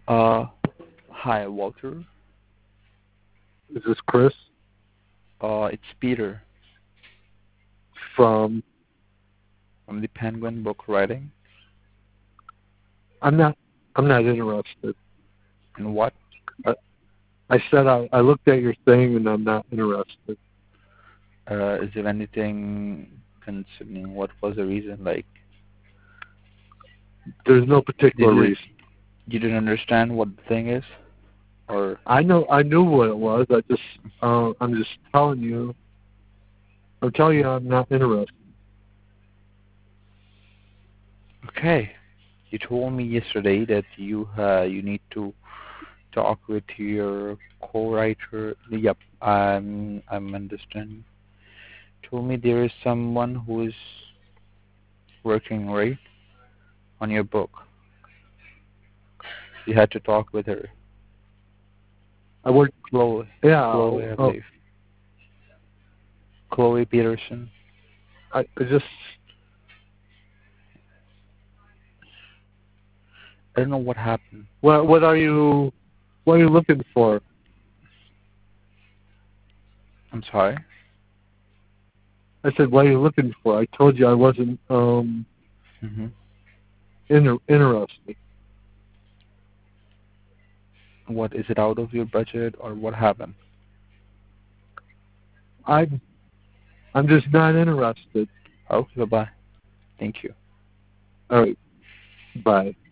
Uh, Hi, Walter. Is this Chris It's Peter from? from the Penguin Book Writing. I'm not. I'm not interested. And what? I, I said I looked at your thing and I'm not interested. Is there anything concerning what was the reason? Like, There's no did particular you reason. you didn't understand what the thing is, or I know. I knew what it was. I'm just telling you. I'm telling you I'm not interested. okay? You told me yesterday that you need to talk with your co-writer. Yep, I'm understanding. Told me there is someone who is working right on your book. You had to talk with her. I work. Chloe, Yeah. Chloe, I Oh, believe. Chloe Peterson. I just. I don't know what happened. What are you? What are you looking for? I'm sorry. I said, what are you looking for? I told you I wasn't hmm interested. What is it out of your budget or what happened? I'm I'm just not interested. Okay, bye bye. Thank you. All right. Bye.